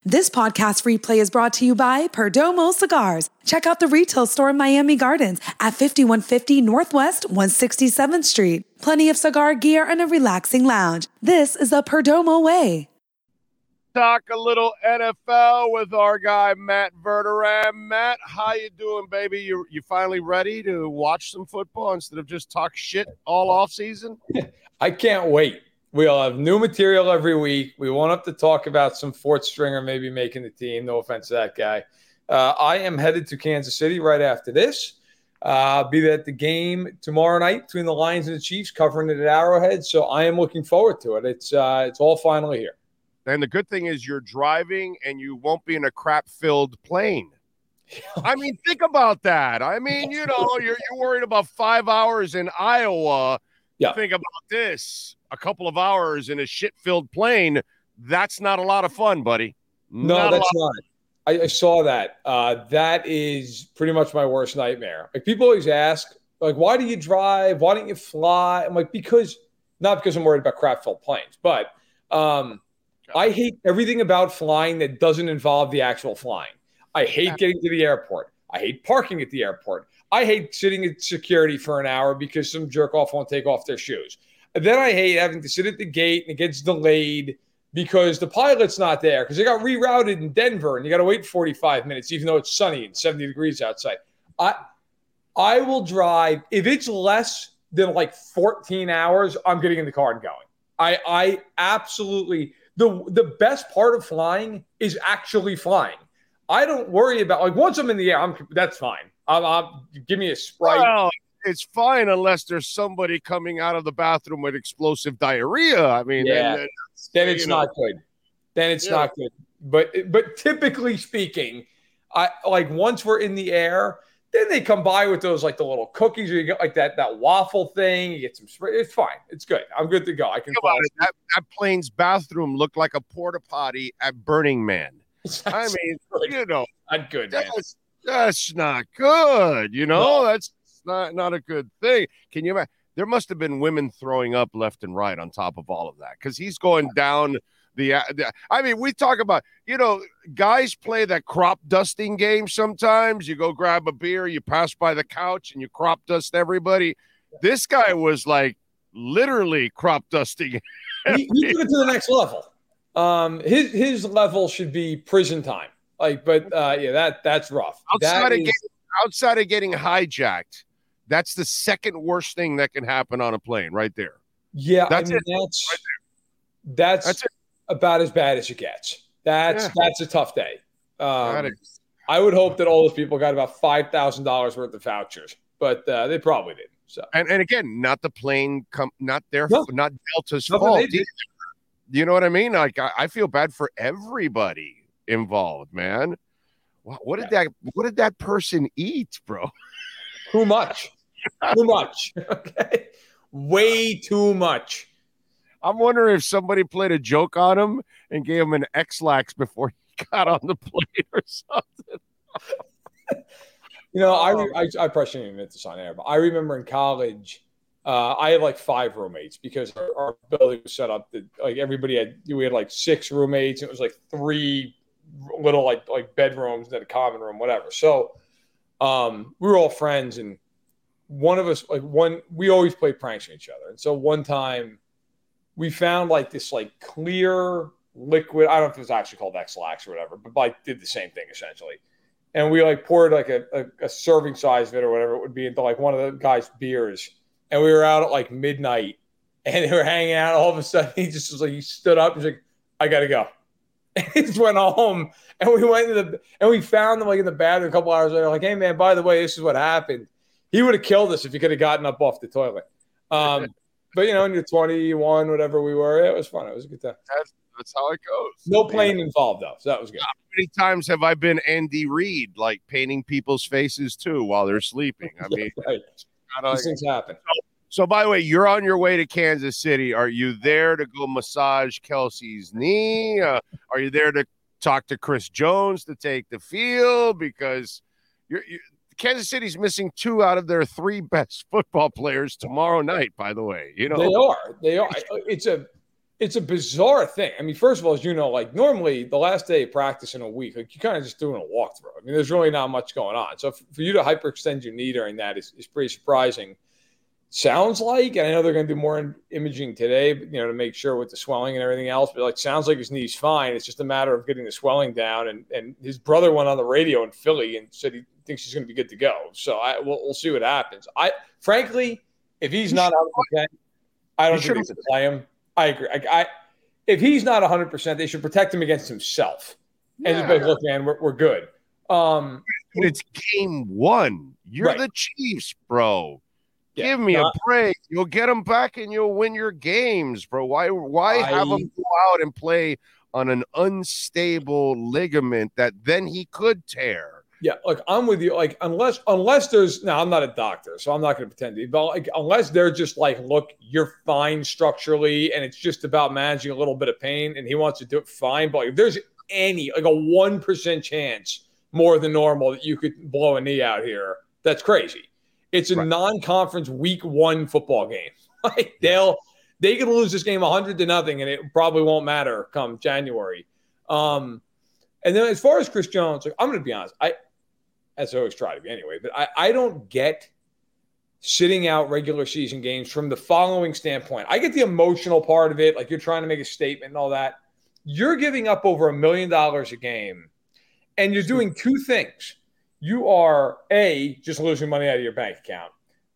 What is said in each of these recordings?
This podcast replay is brought to you by Perdomo Cigars. Check out the retail store in Miami Gardens at 5150 Northwest 167th Street. Plenty of cigar gear and a relaxing lounge. This is the Perdomo way. Talk a little NFL with our guy, Matt Verderame. Matt, how you doing, baby? You finally ready to watch some football instead of just talk shit all offseason? I can't wait. We'll have new material every week. We won't have to talk about some fourth stringer maybe making the team. No offense to that guy. I am headed to Kansas City right after this. I'll be at the game tomorrow night between the Lions and the Chiefs, covering it at Arrowhead. So I am looking forward to it. It's all finally here. And the good thing is you're driving and you won't be in a crap-filled plane. I mean, think about that. I mean, you're worried about 5 hours in Iowa. Yeah. Think about this. A couple of hours in a shit-filled plane, that's not a lot of fun, buddy. No, that's not. I saw that. That is pretty much my worst nightmare. Like, people always ask, like, why do you drive? Why don't you fly? I'm like, not because I'm worried about crap-filled planes, but I hate everything about flying that doesn't involve the actual flying. I hate getting to the airport. I hate parking at the airport. I hate sitting at security for an hour because some jerk off won't take off their shoes. And then I hate having to sit at the gate and it gets delayed because the pilot's not there because they got rerouted in Denver and you got to wait 45 minutes, even though it's sunny and 70 degrees outside. I will drive. If it's less than like 14 hours, I'm getting in the car and going. I absolutely, the best part of flying is actually flying. I don't worry about, like, once I'm in the air, that's fine. Give me a Sprite. Well, it's fine unless there's somebody coming out of the bathroom with explosive diarrhea. I mean, then it's not good. Then it's not good. But typically speaking, I like once we're in the air, then they come by with those, like, the little cookies, or you get like that waffle thing. You get some Sprite. It's fine. It's good. I'm good to go. I can fly. That plane's bathroom looked like a porta potty at Burning Man. I mean, not good. That's not good. No. That's not a good thing. Can you imagine? There must have been women throwing up left and right on top of all of that because he's going down I mean, we talk about, guys play that crop dusting game sometimes. You go grab a beer, you pass by the couch, and you crop dust everybody. This guy was like literally crop dusting. He took it to the next level. His level should be prison time. That's rough. Outside of getting hijacked, that's the second worst thing that can happen on a plane, right there. Yeah, that's about as bad as it gets. That's a tough day. I would hope that all those people got about $5,000 worth of vouchers, but they probably didn't. So and again, not the plane, not Delta's fault. You know what I mean? Like, I feel bad for everybody involved, man. What did that person eat, bro? Too much. Too much. Okay. Way too much. I'm wondering if somebody played a joke on him and gave him an X-Lax before he got on the plane or something. I probably shouldn't admit this on air, but I remember in college, I had like 5 roommates because our building was set up that like we had like 6 roommates. And it was like 3 little like bedrooms, then a common room, whatever. So we were all friends, and one of us, we always played pranks on each other. And so one time we found like this like clear liquid. I don't know if it was actually called X-Lax or whatever, but like did the same thing essentially. And we like poured like a serving size of it or whatever it would be into like one of the guys' beers. And we were out at like midnight and they were hanging out. All of a sudden he just was like, he stood up and was like, I got to go. And he just went home, and we went and we found them like in the bathroom a couple hours later. Like, hey man, by the way, this is what happened. He would have killed us if he could have gotten up off the toilet. But when you're 21, whatever we were, it was fun. It was a good time. That's how it goes. No plane involved though, so that was good. How many times have I been Andy Reid, like painting people's faces too while they're sleeping? I mean, right. These things happen. So, by the way, you're on your way to Kansas City. Are you there to go massage Kelsey's knee? Are you there to talk to Chris Jones to take the field? Because Kansas City's missing 2 out of their 3 best football players tomorrow night, by the way. They are. It's It's a bizarre thing. I mean, first of all, as you know, like normally the last day of practice in a week, like you're kind of just doing a walkthrough. I mean, there's really not much going on. So for you to hyperextend your knee during that is pretty surprising. Sounds like, and I know they're going to do more imaging today, to make sure with the swelling and everything else, but sounds like his knee's fine. It's just a matter of getting the swelling down. And his brother went on the radio in Philly and said he thinks he's going to be good to go. So we'll see what happens. Frankly, if he's not 100%, I don't think they should play him. I agree. If he's not 100%, they should protect him against himself. And just be like, look, man, we're good. It's game one. You're the Chiefs, bro. Give me a break. You'll get them back and you'll win your games, bro. Why have him go out and play on an unstable ligament that then he could tear? Yeah, look, I'm with you. Like, unless there's now, I'm not a doctor, so I'm not going to pretend to be, but unless they're just like, look, you're fine structurally, and it's just about managing a little bit of pain, and he wants to do it fine. But if there's any a 1% chance more than normal that you could blow a knee out here, that's crazy. It's a non-conference week 1 football game. Like they could lose this game 100-0, and it probably won't matter come January. And then as far as Chris Jones, I'm going to be honest, as I always try to be anyway, but I don't get sitting out regular season games from the following standpoint. I get the emotional part of it, like you're trying to make a statement and all that. You're giving up over $1 million a game, and you're doing two things. You are, A, just losing money out of your bank account.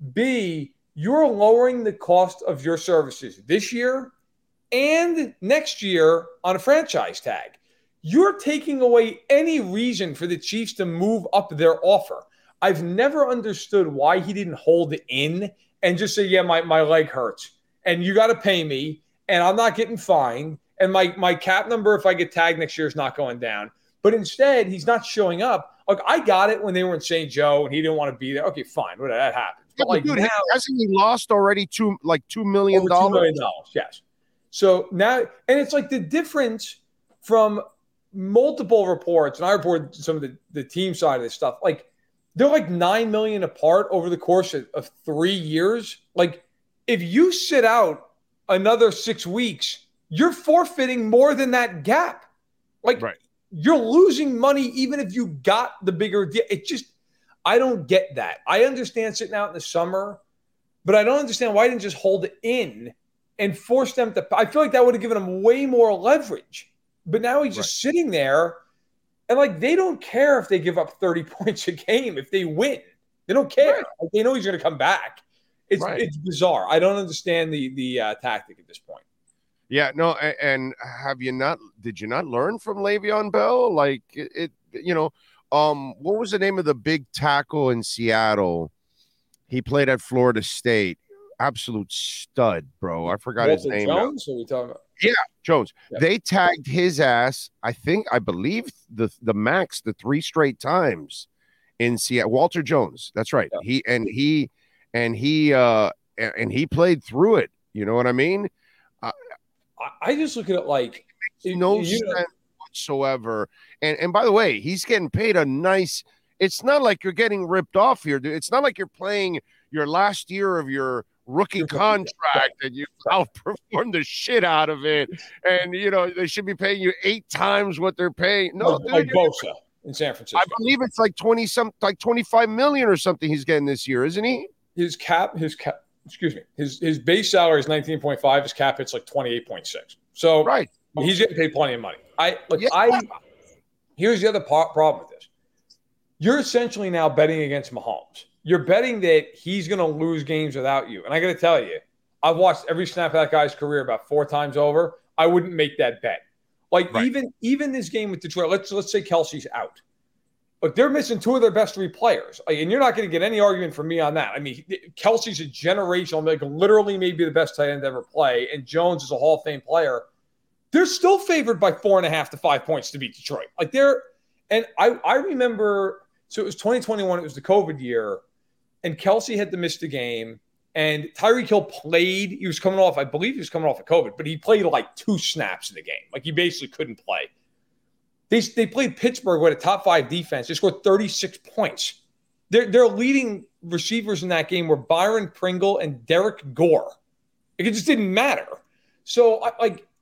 B, you're lowering the cost of your services this year and next year on a franchise tag. You're taking away any reason for the Chiefs to move up their offer. I've never understood why he didn't hold it in and just say, yeah, my leg hurts, and you got to pay me, and I'm not getting fined, and my cap number if I get tagged next year is not going down. But instead, he's not showing up. Look, I got it when they were in St. Joe and he didn't want to be there. Okay, fine, whatever, that happens. But dude, hasn't he lost already $2 million? $2 million, yes. So now, and it's like the difference from multiple reports, and I reported some of the team side of this stuff. Like they're like $9 million apart over the course of 3 years. Like if you sit out another 6 weeks, you're forfeiting more than that gap. Like you're losing money even if you got the bigger deal. It just, I don't get that. I understand sitting out in the summer, but I don't understand why I didn't just hold it in and force them to. I feel like that would have given him way more leverage. But now he's just sitting there, and like they don't care if they give up 30 points a game if they win. They don't care. Like, they know he's going to come back. It's bizarre. I don't understand the tactic at this point. Yeah, no, and did you not learn from Le'Veon Bell? Like what was the name of the big tackle in Seattle? He played at Florida State. Absolute stud, bro. I forgot his name. Jones? Are we talking about? Yeah, Jones. Yeah. They tagged his ass, I believe the max, the 3 straight times in Seattle. Walter Jones. That's right. Yeah. He played through it. You know what I mean? I just look at it like no sense whatsoever. And by the way, he's getting paid a nice. It's not like you're getting ripped off here, dude. It's not like you're playing your last year of your rookie contract and you outperformed the shit out of it. And they should be paying you 8 times what they're paying. No, like Bosa in San Francisco. I believe it's like 25 million or something he's getting this year, isn't he? His base salary is 19.5. His cap hits like 28.6. So he's getting paid plenty of money. Here's the other problem with this. You're essentially now betting against Mahomes. You're betting that he's going to lose games without you. And I got to tell you, I've watched every snap of that guy's career about 4 times over. I wouldn't make that bet. Even this game with Detroit, let's say Kelsey's out. Look, they're missing 2 of their best 3 players. And you're not going to get any argument from me on that. I mean, Kelsey's a generational, literally maybe the best tight end to ever play. And Jones is a Hall of Fame player. They're still favored by 4.5 to 5 points to beat Detroit. I remember, so it was 2021. It was the COVID year. And Kelsey had to miss the game. And Tyreek Hill played. He was coming off, I believe he was coming off of COVID, but he played like 2 snaps in the game. Like he basically couldn't play. They played Pittsburgh with a top 5 defense. They scored 36 points. Their leading receivers in that game were Byron Pringle and Derek Gore. It just didn't matter. So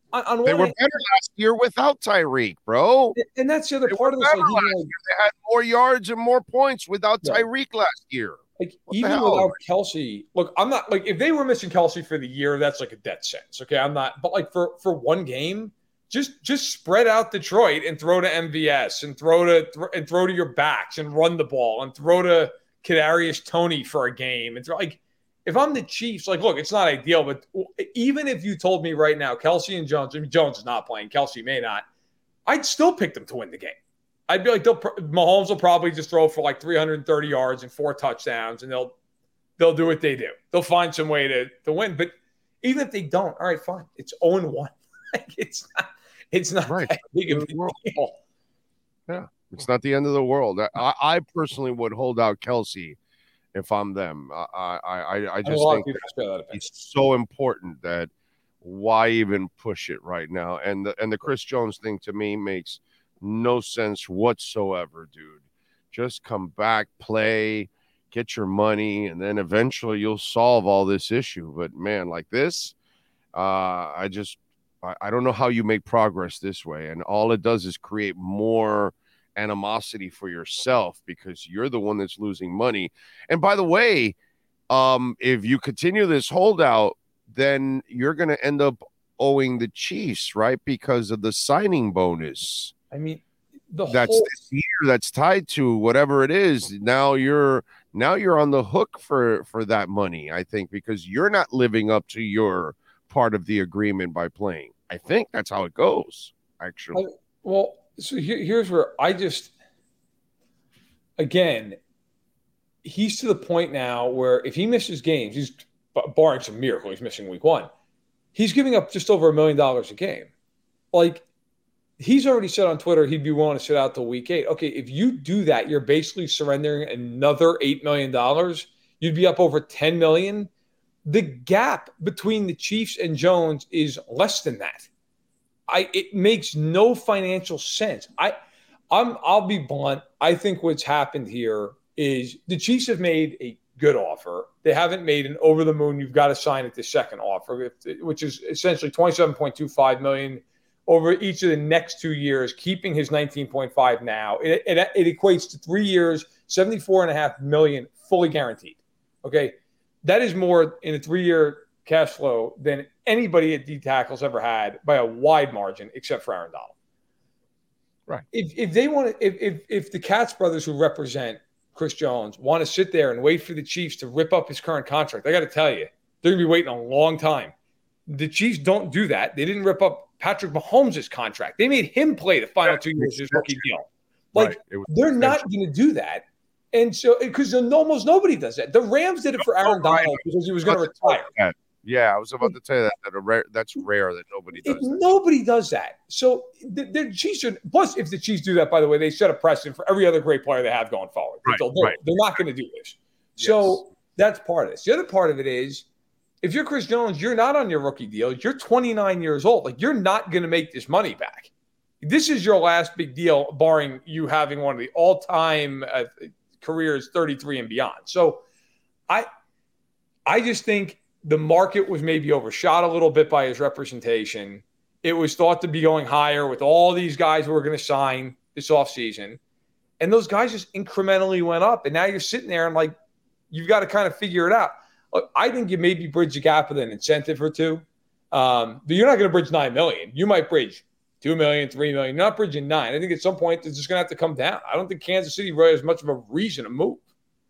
on They one were hand, better last year without Tyreek, bro. and that's the other They part were of this. better last year. They had more yards and more points without Right. Tyreek last year. Like What the even hell? without Kelsey, look, I'm not like if they were missing Kelsey for the year, that's like a death sentence. Okay, I'm not. But like for one game, just spread out Detroit and throw to MVS and throw to your backs and run the ball and throw to Kadarius Toney for a game and throw like. If I'm the Chiefs, like, look, it's not ideal, but even if you told me right now, Kelsey and Jones, I mean, Jones is not playing, Kelsey may not, I'd still pick them to win the game. I'd be like, Mahomes will probably just throw for like 330 yards and 4 touchdowns, and they'll do what they do. They'll find some way to win. But even if they don't, all right, fine. It's 0-1. Like, it's not Right. that big of a deal. Yeah, it's not the end of the world. I personally would hold out Kelsey if I'm them. I just think it's so important that why even push it right now? And the Chris Jones thing to me makes no sense whatsoever, dude. Just come back, play, get your money, and then eventually you'll solve all this issue. But man, like this, I don't know how you make progress this way. And all it does is create more animosity for yourself because you're the one that's losing money. And by the way, if you continue this holdout, then you're going to end up owing the Chiefs, right? Because of the signing bonus. I mean, this year that's tied to whatever it is. Now you're on the hook for that money, I think, because you're not living up to your part of the agreement by playing. I think that's how it goes, actually. Well, so here's where again, he's to the point now where if he misses games, he's barring some miracle, he's missing week 1. He's giving up just over $1 million a game. Like, he's already said on Twitter he'd be willing to sit out till week 8. Okay, if you do that, you're basically surrendering another $8 million. You'd be up over $10 million. The gap between the Chiefs and Jones is less than that. It makes no financial sense. I'll be blunt. I think what's happened here is the Chiefs have made a good offer. They haven't made an over the moon, you've got to sign at the second offer, which is essentially $27.25 million over each of the next 2 years, keeping his 19.5 now. It equates to 3 years, $74.5 million fully guaranteed. Okay. That is more in a 3-year cash flow than anybody at D tackles ever had by a wide margin, except for Aaron Donald. Right. If they want to, if the Katz brothers who represent Chris Jones want to sit there and wait for the Chiefs to rip up his current contract, I got to tell you, they're going to be waiting a long time. The Chiefs don't do that. They didn't rip up Patrick Mahomes' contract. They made him play the final 2 years of his rookie deal. Like, they're not going to do that. And so, because almost nobody does that. The Rams did it for Aaron Donald because he was going to retire. Yeah, I was about to tell you that's rare that nobody does that. Nobody does that. So the Chiefs are, plus if the Chiefs do that, by the way, they set a precedent for every other great player they have going forward. They're not going to do this. Yes. So that's part of this. The other part of it is, if you're Chris Jones, you're not on your rookie deal. You're 29 years old. Like, you're not going to make this money back. This is your last big deal, barring you having one of the all-time careers 33 and beyond. So I just think the market was maybe overshot a little bit by his representation. It was thought to be going higher with all these guys who were going to sign this offseason. And those guys just incrementally went up. And now you're sitting there and, like, you've got to kind of figure it out. Look, I think you maybe bridge the gap with an incentive or two. But you're not going to bridge $9 million. You might bridge $2 million, $3 million. You're not bridging $9 million. I think at some point it's just going to have to come down. I don't think Kansas City really has much of a reason to move.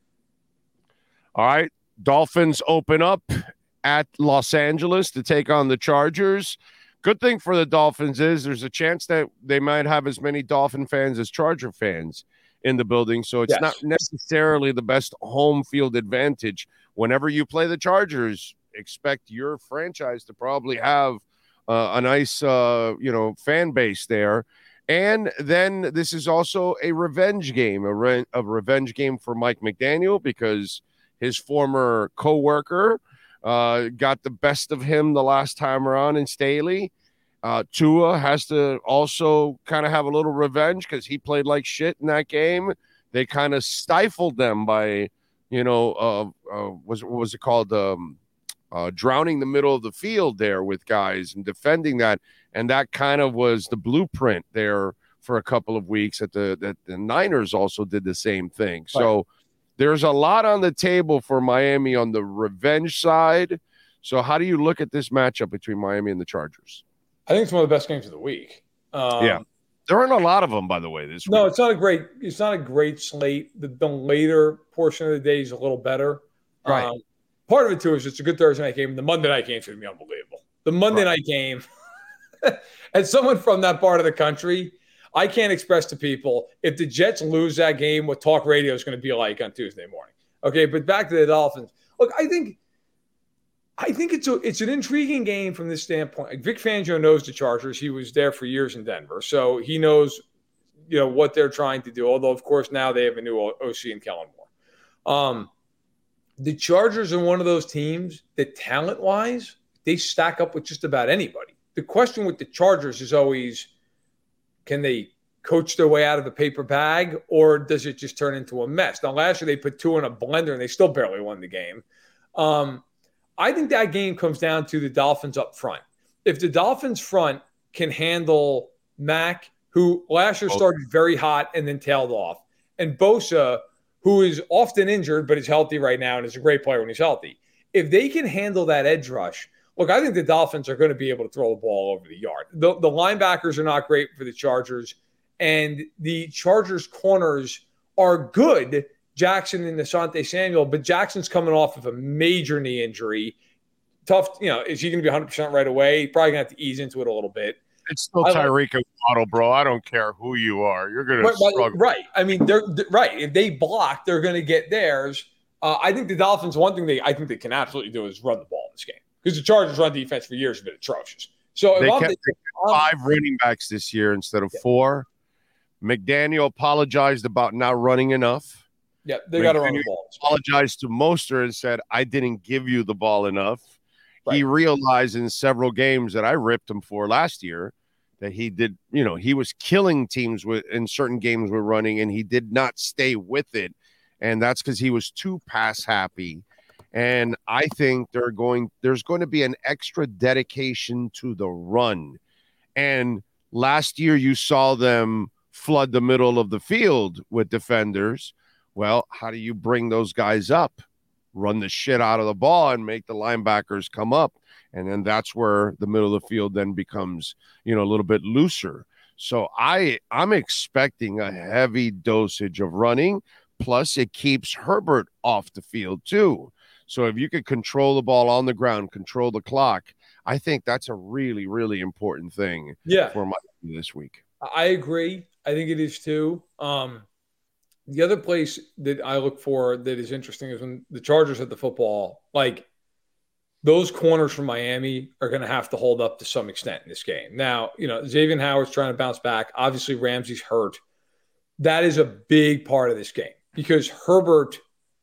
All right. Dolphins open up at Los Angeles to take on the Chargers. Good thing for the Dolphins is there's a chance that they might have as many Dolphin fans as Charger fans in the building. So it's not necessarily the best home field advantage. Whenever you play the Chargers, expect your franchise to probably have a nice, fan base there. And then this is also a revenge game, a revenge game for Mike McDaniel, because his former coworker got the best of him the last time around in Staley. Tua has to also kind of have a little revenge because he played like shit in that game. They kind of stifled them by, what was it called? drowning the middle of the field there with guys and defending that. And that kind of was the blueprint there for a couple of weeks. That the Niners also did the same thing. So there's a lot on the table for Miami on the revenge side. So how do you look at this matchup between Miami and the Chargers? I think it's one of the best games of the week. Yeah. There aren't a lot of them, by the way, this week. No, it's not a great slate. The later portion of the day is a little better. Right. Part of it, too, is it's a good Thursday night game. The Monday night game is going to be unbelievable. The Monday night game, as someone from that part of the country, I can't express to people if the Jets lose that game, what talk radio is going to be like on Tuesday morning. Okay, but back to the Dolphins. Look, I think it's an intriguing game from this standpoint. Like Vic Fangio knows the Chargers. He was there for years in Denver, so he knows, what they're trying to do. Although, of course, now they have a new OC in Kellen Moore. The Chargers are one of those teams that talent-wise, they stack up with just about anybody. The question with the Chargers is always, can they coach their way out of a paper bag, or does it just turn into a mess? Now, last year they put two in a blender, and they still barely won the game. I think that game comes down to the Dolphins up front. If the Dolphins front can handle Mack, who last year started very hot and then tailed off, and Bosa, who is often injured but is healthy right now and is a great player when he's healthy. If they can handle that edge rush, look, I think the Dolphins are going to be able to throw the ball over the yard. The linebackers are not great for the Chargers, and the Chargers corners are good, Jackson and Asante Samuel, but Jackson's coming off of a major knee injury. Tough, is he going to be 100% right away? Probably going to have to ease into it a little bit. It's still Tyreek and Waddle, bro. I don't care who you are. You're going to struggle. Right. I mean, they're right. If they block, they're going to get theirs. I think the Dolphins, one thing I think they can absolutely do is run the ball in this game, because the Chargers run defense for years have been atrocious. So they kept 5 running backs this year instead of 4. McDaniel apologized about not running enough. Yeah, they got to run the ball. Apologized to Mostert and said, I didn't give you the ball enough. Right. He realized in several games that I ripped him for last year that he did, he was killing teams in certain games with running, and he did not stay with it. And that's because he was too pass happy. And I think there's going to be an extra dedication to the run. And last year you saw them flood the middle of the field with defenders. Well, how do you bring those guys up? Run the shit out of the ball and make the linebackers come up. And then that's where the middle of the field then becomes, a little bit looser. So I'm expecting a heavy dosage of running. Plus, it keeps Herbert off the field too. So if you could control the ball on the ground, control the clock, I think that's a really, really important thing for Miami this week. I agree. I think it is too. The other place that I look for that is interesting is when the Chargers have the football, like those corners from Miami are going to have to hold up to some extent in this game. Now, Xavier Howard's trying to bounce back. Obviously, Ramsey's hurt. That is a big part of this game because Herbert,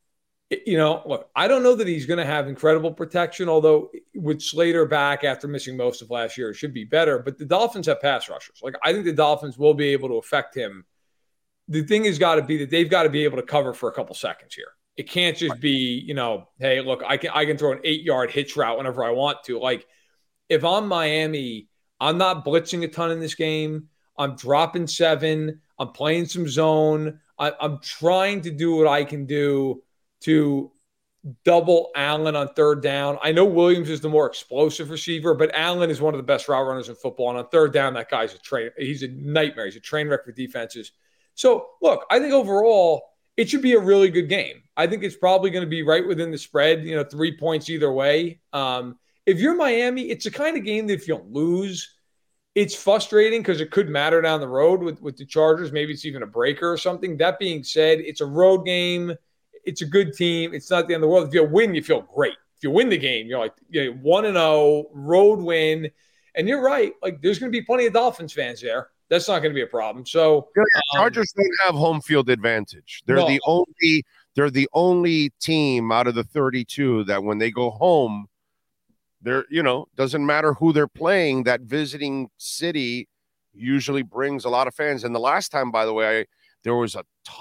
look, I don't know that he's going to have incredible protection, although with Slater back after missing most of last year, it should be better. But the Dolphins have pass rushers. Like, I think the Dolphins will be able to affect him. The thing has got to be that they've got to be able to cover for a couple seconds here. It can't just be, hey, look, I can throw an 8-yard hitch route whenever I want to. Like, if I'm Miami, I'm not blitzing a ton in this game. I'm dropping 7. I'm playing some zone. I'm trying to do what I can do to double Allen on third down. I know Williams is the more explosive receiver, but Allen is one of the best route runners in football. And on third down, that guy's he's a nightmare. He's a train wreck for defenses. So, look, I think overall it should be a really good game. I think it's probably going to be right within the spread, 3 points either way. If you're Miami, it's the kind of game that if you lose, it's frustrating because it could matter down the road with the Chargers. Maybe it's even a breaker or something. That being said, it's a road game. It's a good team. It's not the end of the world. If you win, you feel great. If you win the game, you're like 1-0, road win. And you're right. Like, there's going to be plenty of Dolphins fans there. That's not going to be a problem. So Chargers don't have home field advantage. They're the only team out of the 32 that when they go home, they're, doesn't matter who they're playing, that visiting city usually brings a lot of fans. And the last time, by the way, there was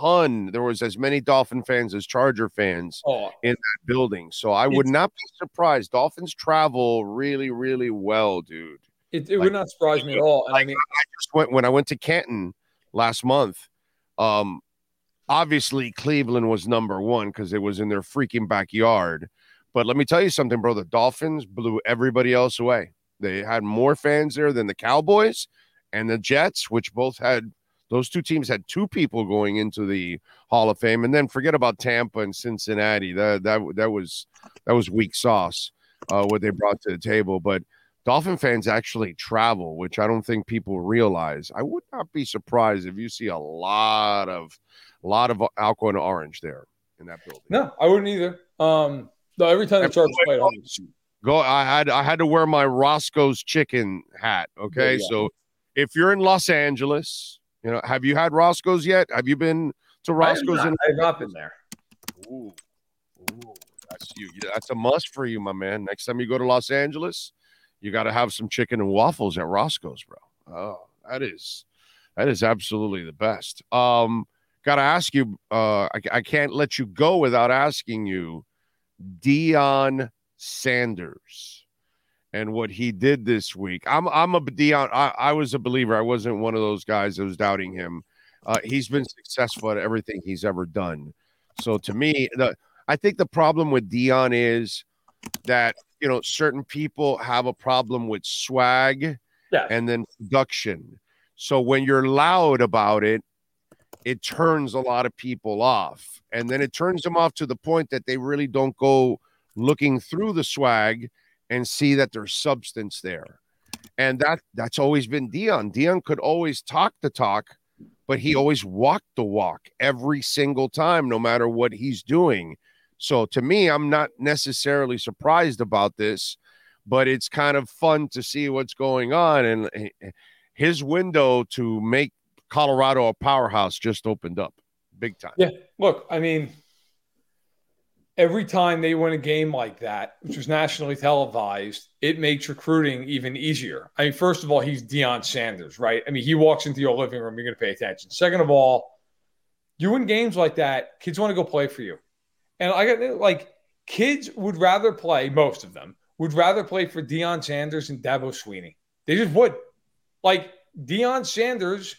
as many Dolphin fans as Charger fans in that building. So I would not be surprised. Dolphins travel really, really well, dude. It would not surprise me at all. And I mean, when I went to Canton last month, obviously Cleveland was number one because it was in their freaking backyard. But let me tell you something, bro. The Dolphins blew everybody else away. They had more fans there than the Cowboys and the Jets, which those two teams had two people going into the Hall of Fame. And then forget about Tampa and Cincinnati. That was weak sauce, what they brought to the table. But Dolphin fans actually travel, which I don't think people realize. I would not be surprised if you see a lot of Alco and Orange there in that building. No, I wouldn't either. No, every time the Chargers played home. I had to wear my Roscoe's Chicken hat. Okay, yeah. So if you're in Los Angeles, have you had Roscoe's yet? Have you been to Roscoe's? I have not been there. Ooh, that's a must for you, my man. Next time you go to Los Angeles, you got to have some chicken and waffles at Roscoe's, bro. Oh, that is absolutely the best. Got to ask you. I can't let you go without asking you. Deion Sanders and what he did this week. I'm a Deion. I was a believer. I wasn't one of those guys that was doubting him. He's been successful at everything he's ever done. So to me, I think the problem with Deion is that certain people have a problem with swag and then production. So when you're loud about it, it turns a lot of people off. And then it turns them off to the point that they really don't go looking through the swag and see that there's substance there. And that's always been Deion. Deion could always talk the talk, but he always walked the walk every single time, no matter what he's doing. So to me, I'm not necessarily surprised about this, but it's kind of fun to see what's going on. And his window to make Colorado a powerhouse just opened up big time. Yeah. Look, I mean, every time they win a game like that, which was nationally televised, it makes recruiting even easier. I mean, first of all, he's Deion Sanders, right? I mean, he walks into your living room, you're going to pay attention. Second of all, you win games like that, kids want to go play for you. And kids would rather play, most of them, would rather play for Deion Sanders and Dabo Swinney. They just would. Deion Sanders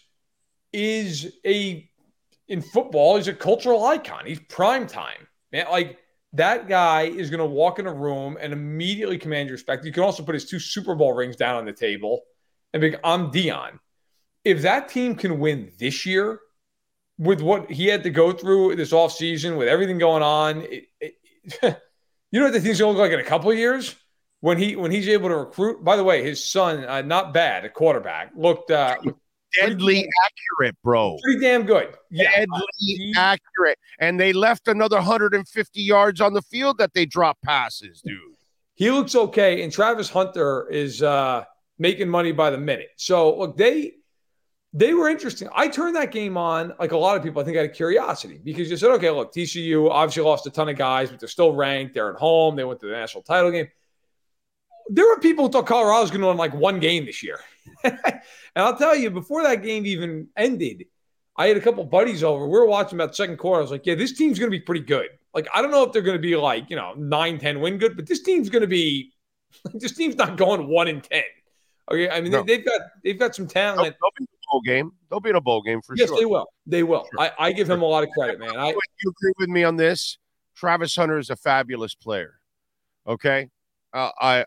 in football, he's a cultural icon. He's prime time. Man, that guy is going to walk in a room and immediately command your respect. You can also put his 2 Super Bowl rings down on the table and be, I'm Deion. If that team can win this year with what he had to go through this offseason, with everything going on, you know what the team's going to look like in a couple of years? When he's able to recruit. By the way, his son, not bad at quarterback, looked deadly accurate, bro. Pretty damn good. Yeah. Deadly accurate. And they left another 150 yards on the field that they dropped passes, dude. He looks okay. And Travis Hunter is making money by the minute. So, look, they were interesting. I turned that game on, like a lot of people, I think, out of curiosity. Because you said, okay, look, TCU obviously lost a ton of guys, but they're still ranked. They're at home. They went to the national title game. There were people who thought Colorado was going to win one game this year. And I'll tell you, before that game even ended, I had a couple buddies over. We were watching about the second quarter. I was like, yeah, this team's going to be pretty good. I don't know if they're going to be 9-10 win good, but this team's going to be – this team's not going 1-10. Okay, I mean, no. they've got some talent. They'll be in a bowl game. They'll be in a bowl game for sure. Yes, they will. They will. Sure. I give him a lot of credit, man. You agree with me on this? Travis Hunter is a fabulous player. Okay? I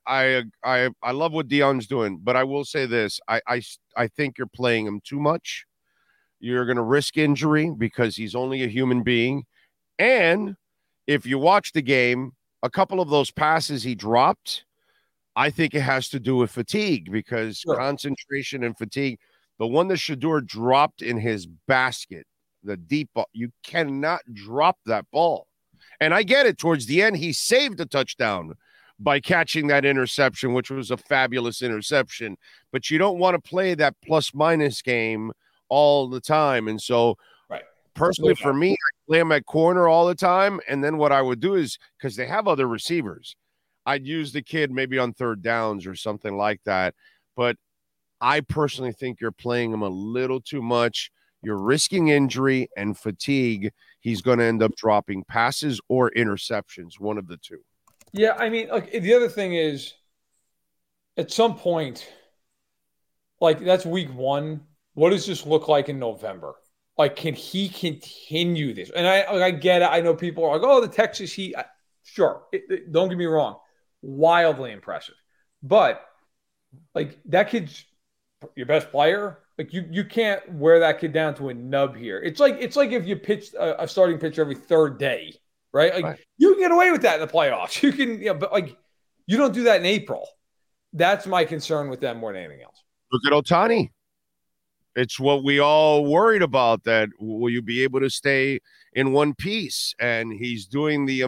love what Deion's doing, but I will say this. I think you're playing him too much. You're going to risk injury because he's only a human being. And if you watch the game, a couple of those passes he dropped, I think it has to do with fatigue because concentration and fatigue. The one that Shedeur dropped in his basket, the deep ball, you cannot drop that ball. And I get it. Towards the end, he saved a touchdown by catching that interception, which was a fabulous interception. But you don't want to play that plus-minus game all the time. And so personally for me, I play him at corner all the time. And then what I would do is, because they have other receivers, I'd use the kid maybe on third downs or something like that. But I personally think you're playing him a little too much. you're risking injury and fatigue. He's going to end up dropping passes or interceptions, one of the two. Yeah, I mean, like the other thing is, at some point, like that's week 1. What does this look like in November? Like, can he continue this? And I get it. I know people are like, oh, the Texas Heat. Sure. Don't get me wrong. Wildly impressive. But, like, that kid's your best player. Like, you can't wear that kid down to a nub here. It's like if you pitched a starting pitcher every third day, right? Like, right. You can get away with that in the playoffs. You can, but, like, you don't do that in April. That's my concern with them more than anything else. Look at Ohtani. It's what we all worried about, that will you be able to stay in one piece? And he's doing the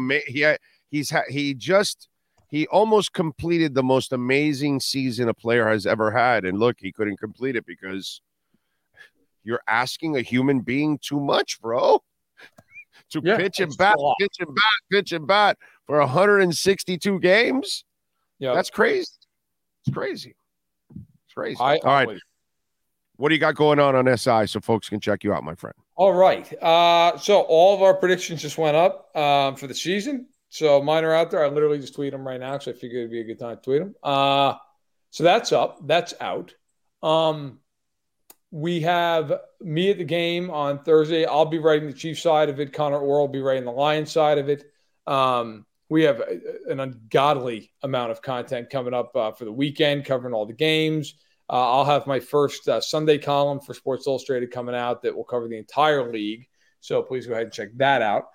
he almost completed the most amazing season a player has ever had. And look, he couldn't complete it because you're asking a human being too much, bro. To pitch and bat for 162 games. Yeah, that's crazy. It's crazy. It's crazy. All right. What do you got going on SI so folks can check you out, my friend? All right. So all of our predictions just went up for the season. So mine are out there. I literally just tweet them right now, so I figured it'd be a good time to tweet them. So that's up. That's out. We have me at the game on Thursday. I'll be writing the Chiefs side of it. Connor Orr will be writing the Lions side of it. We have an ungodly amount of content coming up for the weekend, covering all the games. I'll have my first Sunday column for Sports Illustrated coming out that will cover the entire league. So please go ahead and check that out.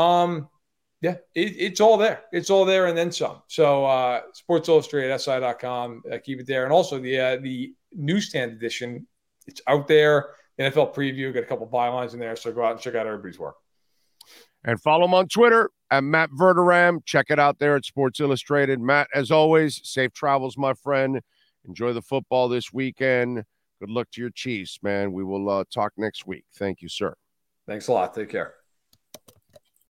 It's all there. It's all there and then some. So Sports Illustrated, SI.com, keep it there. And also the newsstand edition, it's out there. The NFL preview, got a couple bylines in there. So go out and check out everybody's work. And follow him on Twitter at Matt Verderam. Check it out there at Sports Illustrated. Matt, as always, safe travels, my friend. Enjoy the football this weekend. Good luck to your Chiefs, man. We will talk next week. Thank you, sir. Thanks a lot. Take care.